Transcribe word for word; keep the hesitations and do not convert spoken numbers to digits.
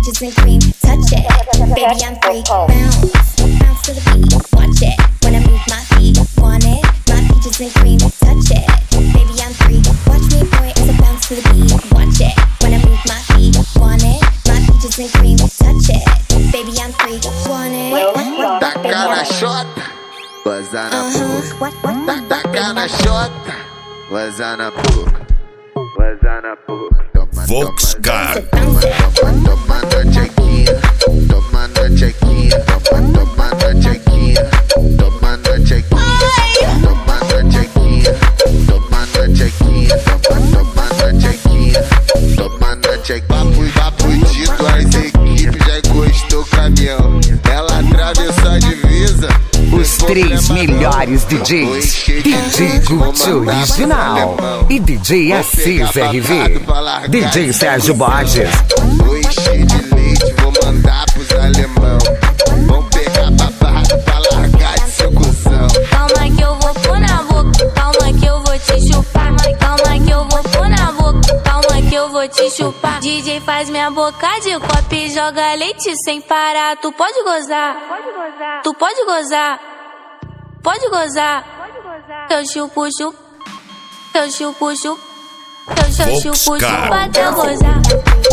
peaches and cream. Touch it, baby, I'm free. Bounce, bounce to the beat. Watch it when I move my feet. Want it? My peaches and cream. Touch it, baby, I'm free. Watch me, boy, as I bounce to the beat. Watch it when I move my feet. Want it? My peaches and cream. Touch it, baby, I'm free. Want it? Taca na chota, goza na boca. Taca na chota, goza na boca. Goza na boca. Voxcar. Toma, toma na chequinha, toma na chequinha, toma na chequinha, toma na chequinha, toma na chequinha, toma na chequinha, toma na chequinha, toma na chequinha. Papo, papo dito, as equipes já encostou o caminhão. Ela atravessou a divisa. Os três melhores D Js, D J Gucci Original e D J Assis R V, D J Sérgio Borges. Vou encher de leite, vou mandar pros alemão. Vão pegar babado pra largar de seu cuzão. Calma que eu vou pôr na boca, calma que eu vou te chupar. Calma que eu vou pôr na boca, calma que eu vou te chupar. D J faz minha boca de copo e joga leite sem parar. Tu pode gozar, tu pode gozar, pode gozar. Eu chupo, chupo, eu chupo, chupo, eu chupo, chupo até eu gozar.